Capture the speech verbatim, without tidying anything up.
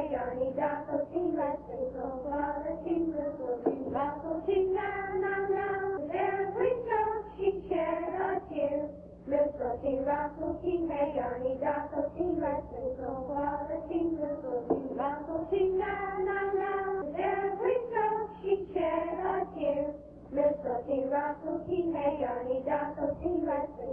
hey Johnny, Jocko sing, let's sing, so far the singers will sing, Jocko sing, na na na. Every song she shed a tear. Mister Sing, Rocco sing, hey Johnny, Jocko sing, let's sing, so far the singers will sing, Jocko sing, na na na. Every song she shed a tear. Mister Sing, Rocco sing, hey Johnny, Jocko sing, let's sing.